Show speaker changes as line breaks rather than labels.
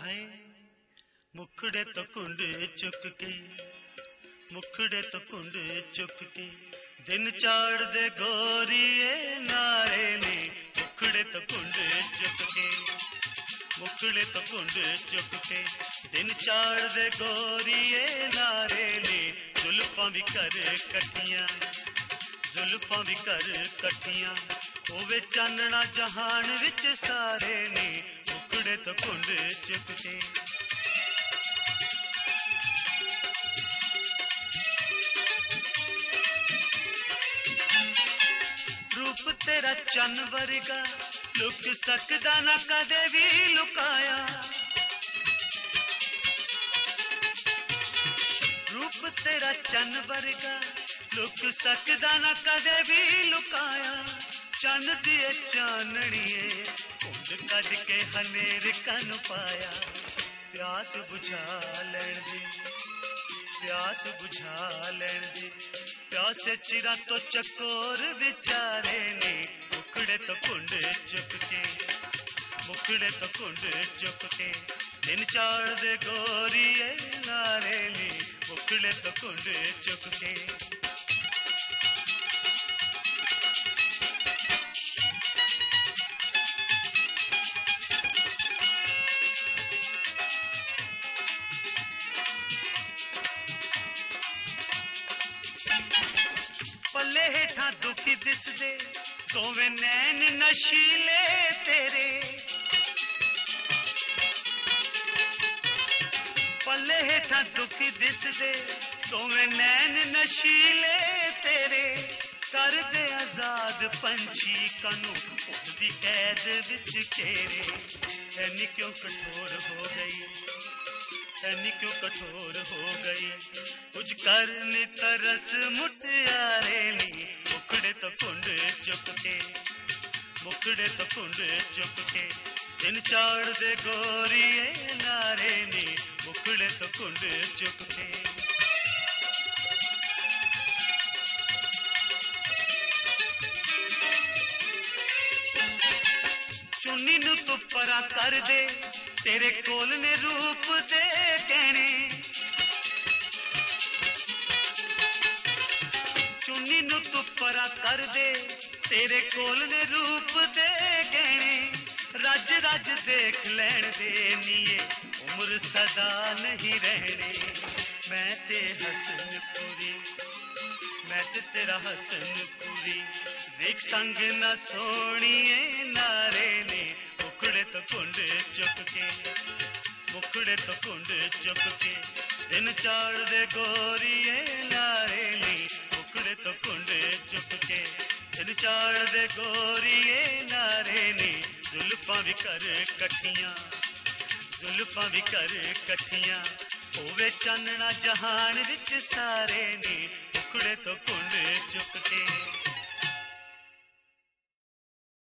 हाय मुखड़े तो कुंड चुक के, मुखड़े तो कुंड चुक के, दिन चाड़ दे गोरिए नारे ने, मुखड़े तो कुंड चुक के, मुखड़े तो कुंड चुक के, दिन चाड़ दे गोरिए नारे ने, जुल्फां भी कर कट्टियां, जुल्फां भी कर कट्टियां, होवे चानना जहान विच सारे ने, मुखड़े तो कुंड चुक के। रूप तेरा चन वर्गा लुक सकदा ना कदे भी लुकाया, रूप तेरा चन वर्गा लुक सकदा ना कदे भी लुकाया, चन दिए चानणिए कुंड कद के हनेर कन पाया, प्यास बुझा लैण दे, प्यास बुझा लैण दे, प्यासे चिरा तो चकोर बेचारे ने, मुखड़े तो कुंड चुक के, मुखड़े तो कुंड चुक के, दिन चाड़ दे गोरिए नारे ने, मुखड़े तो कुंड चुक के। पल्ले हेठा दुखी दिसदे दोवें नैन नशीले तेरे, पल्ले हेठा दुखी दिसदे दोवें नैन नशीले तेरे, कर दे आजाद पंछी कनू उड़दी कैद विच घेरे, ऐनी क्यों कठोर हो गई, ऐनी क्यों कठोर हो गई, कुछ करने तरस मुटियारे नी, मुखड़े तो कुंड चुक के, मुखड़े तो कुंड चुक के, दिन चाड़ दे गोरिए नारे नी, मुखड़े तो कुंड चुक के। चुन्नी नू तू परा कर दे, तेरे कोल ने रूप दे कहने, चुन्नी नू तू परा कर दे, तेरे कोल ने रूप दे गहने, रज रज देख लैण दे नीए उम्र सदा नहीं रहने, मैं ते हसन पूरी, मैं ते तेरा हसन पूरी, देख संग न सोनिए नारे ने, मुखड़े तो कुंड चुक के, मुखड़े तो कुंड चुक के, दिन चाड़ दे गोरिए नारे ने, मुखड़े तो कुंड चुक के, दिन चाड़ दे गोरिए नारे ने, जुल्फां भी कर कट्टियां, जुल्फां भी कर कट्टियां, होवे चानना जहान विच सारे ने, मुखड़े तो कुंड चुक के।